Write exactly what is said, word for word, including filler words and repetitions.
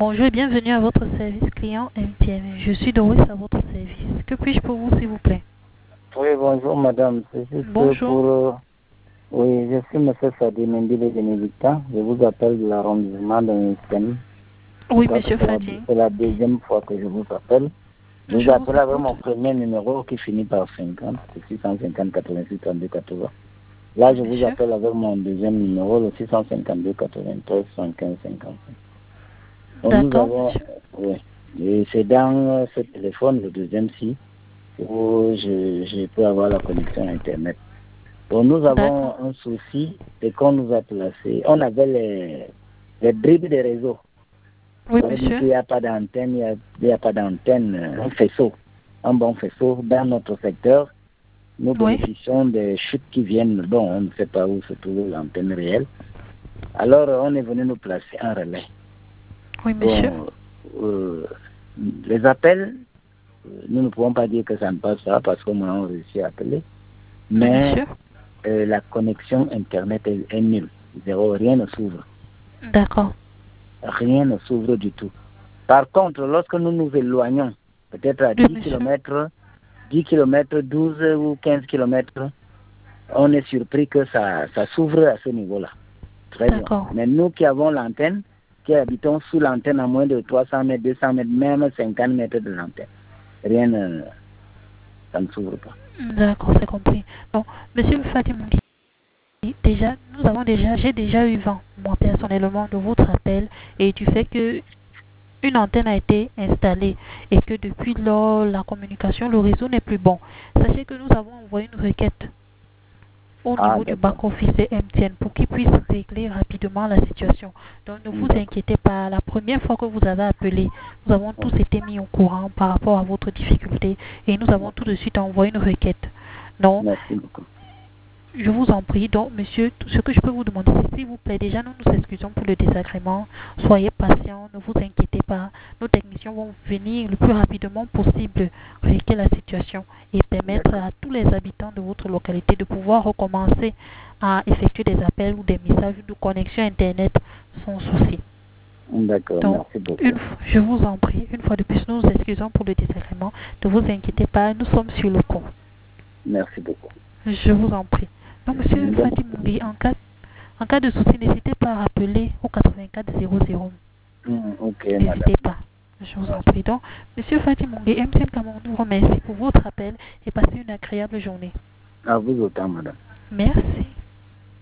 Bonjour et bienvenue à votre service client M T N. Je suis Doris à votre service. Que puis-je pour vous, s'il vous plaît? Oui, bonjour madame. C'est juste Bonjour. pour... euh, oui, je suis M. Fadi Mendy de Bénédictin. Je vous appelle de l'arrondissement de Nice. Oui, monsieur Fadi. C'est la deuxième fois que je vous appelle. Je vous Je appelle vous avec mon écoute. premier numéro qui finit par cinquante, c'est six cent cinquante quatre-vingt-six trente-deux quatre-vingts. Là, je vous Monsieur. appelle avec mon deuxième numéro, le six cent cinquante-deux quatre-vingt-treize soixante-quinze cinquante-cinq. Donc nous D'accord, avons... monsieur. Oui. Et c'est dans ce téléphone, le deuxième-ci, où je, je peux avoir la connexion Internet. Donc nous avons D'accord. un souci, c'est qu'on nous a placé, on avait les, les bribes de réseau. Oui, Ça veut dire monsieur. qu'il n'y a pas d'antenne, il n'y a, a pas d'antenne, un faisceau, un bon faisceau dans notre secteur. Nous Oui. bénéficions des chutes qui viennent, bon, on ne sait pas où se trouve l'antenne réelle. Alors on est venu nous placer un relais. Oui, monsieur. Bon, euh, les appels, nous ne pouvons pas dire que ça ne passe pas parce qu'on a réussi à appeler, Oui, mais monsieur. euh, la connexion Internet est, est nulle. Zéro, rien ne s'ouvre. D'accord. Rien ne s'ouvre du tout. Par contre, lorsque nous nous éloignons, peut-être à Oui, dix monsieur. kilomètres, dix kilomètres, douze ou quinze kilomètres, on est surpris que ça, ça s'ouvre à ce niveau-là. Très bien. D'accord. Mais nous qui avons l'antenne, qui habitons sous l'antenne à moins de trois cents mètres, deux cents mètres, même cinquante mètres de l'antenne, rien ne, ça ne s'ouvre pas. D'accord, c'est compris. Donc, monsieur Fadi Mendy, déjà, nous avons déjà, j'ai déjà eu vent, moi personnellement, de votre appel et du fait que une antenne a été installée et que depuis lors, la communication, le réseau n'est plus bon. Sachez que nous avons envoyé une requête au Ah, niveau du d'accord. back-office de M T N pour qu'ils puissent régler rapidement la situation. Donc ne vous inquiétez pas, la première fois que vous avez appelé, nous avons tous été mis au courant par rapport à votre difficulté et nous avons tout de suite envoyé une requête. Donc, Merci beaucoup. je vous en prie, donc monsieur, ce que je peux vous demander, c'est s'il vous plaît, déjà nous nous excusons pour le désagrément, soyez patient, ne vous inquiétez pas, nos techniciens vont venir le plus rapidement possible régler la situation et permettre à tous les habitants de votre localité de pouvoir recommencer à effectuer des appels ou des messages de connexion Internet sans souci. D'accord, Donc, merci beaucoup. une, je vous en prie, une fois de plus, nous nous excusons pour le désagrément, ne vous inquiétez pas, nous sommes sur le coup. Merci beaucoup. Je vous en prie. Donc, monsieur Fadi Mendy, en cas, en cas de souci, n'hésitez pas à rappeler au quatre-vingt-quatre zéro zéro. Mm, ok, N'hésitez madame. pas. Je vous en prie. Donc, monsieur Fadi Mendy, M T N Cameroun vous remercie pour votre appel et passez une agréable journée. À vous autant, madame. Merci.